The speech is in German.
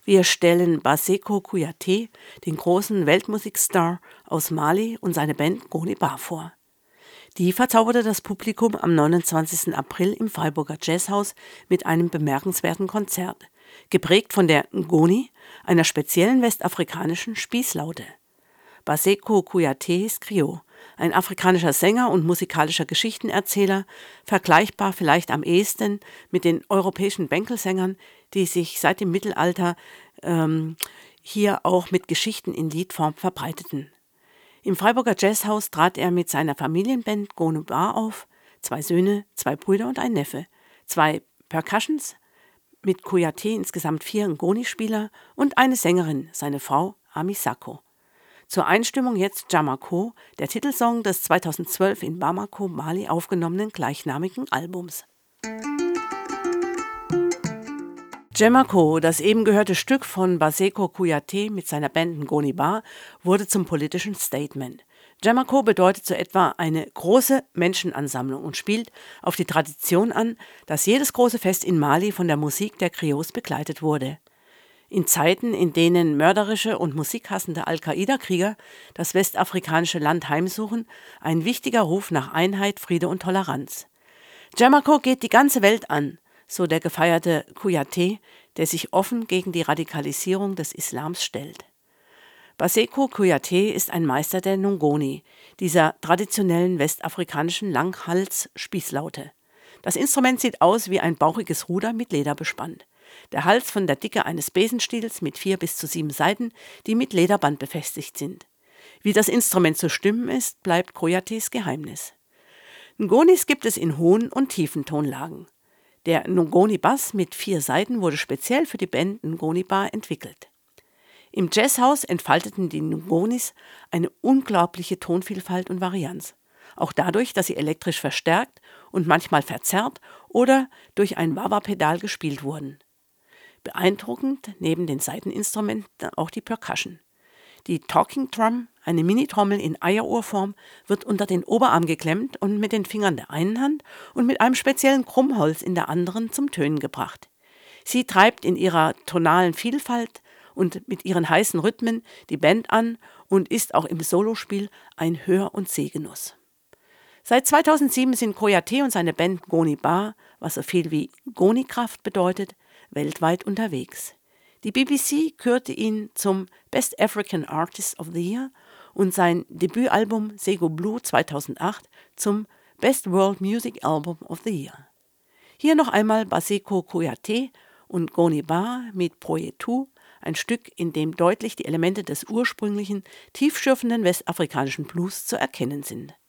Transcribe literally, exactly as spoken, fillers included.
Wir stellen Baseko Kouyaté, den großen Weltmusikstar aus Mali, und seine Band Ngoni Ba vor. Die verzauberte das Publikum am neunundzwanzigsten April im Freiburger Jazzhaus mit einem bemerkenswerten Konzert, geprägt von der Ngoni, einer speziellen westafrikanischen Spießlaute. Baseko Kouyaté ist Griot, ein afrikanischer Sänger und musikalischer Geschichtenerzähler, vergleichbar vielleicht am ehesten mit den europäischen Bänkelsängern, die sich seit dem Mittelalter ähm, hier auch mit Geschichten in Liedform verbreiteten. Im Freiburger Jazzhaus trat er mit seiner Familienband Ngoni Ba auf, zwei Söhne, zwei Brüder und ein Neffe, zwei Percussions, mit Kouyaté insgesamt vier Ngoni-Spieler und eine Sängerin, seine Frau Ami Sako. Zur Einstimmung jetzt Djamako, der Titelsong des zweitausendzwölf in Bamako, Mali aufgenommenen gleichnamigen Albums. Djamako, das eben gehörte Stück von Baseko Kouyaté mit seiner Band Ngoni Ba, wurde zum politischen Statement. Djamako bedeutet so etwa eine große Menschenansammlung und spielt auf die Tradition an, dass jedes große Fest in Mali von der Musik der Griots begleitet wurde. In Zeiten, in denen mörderische und musikhassende Al-Qaida-Krieger das westafrikanische Land heimsuchen, ein wichtiger Ruf nach Einheit, Friede und Toleranz. Djamako geht die ganze Welt an, so der gefeierte Kouyaté, der sich offen gegen die Radikalisierung des Islams stellt. Baseko Kouyaté ist ein Meister der Ngoni, dieser traditionellen westafrikanischen Langhals-Spießlaute. Das Instrument sieht aus wie ein bauchiges Ruder mit Leder bespannt. Der Hals von der Dicke eines Besenstiels mit vier bis zu sieben Saiten, die mit Lederband befestigt sind. Wie das Instrument zu stimmen ist, bleibt Kouyatés Geheimnis. Ngonis gibt es in hohen und tiefen Tonlagen. Der Ngoni-Bass mit vier Saiten wurde speziell für die Band Ngoni Ba entwickelt. Im Jazzhaus entfalteten die Ngonis eine unglaubliche Tonvielfalt und Varianz. Auch dadurch, dass sie elektrisch verstärkt und manchmal verzerrt oder durch ein Wah-Wah-Pedal gespielt wurden. Beeindruckend neben den Saiteninstrumenten auch die Percussion. Die Talking Drum, eine Mini-Trommel in Eieruhrform, wird unter den Oberarm geklemmt und mit den Fingern der einen Hand und mit einem speziellen Krummholz in der anderen zum Tönen gebracht. Sie treibt in ihrer tonalen Vielfalt und mit ihren heißen Rhythmen die Band an und ist auch im Solospiel ein Hör- und Sehgenuss. Seit zweitausendsieben sind Kouyaté und seine Band Ngoni Ba, was so viel wie Ngoni-Kraft bedeutet, weltweit unterwegs. Die B B C kürte ihn zum Best African Artist of the Year und sein Debütalbum Sego Blue zweitausendacht zum Best World Music Album of the Year. Hier noch einmal Baseko Kouyaté und Ngoni Ba mit Proietou, ein Stück, in dem deutlich die Elemente des ursprünglichen, tiefschürfenden westafrikanischen Blues zu erkennen sind.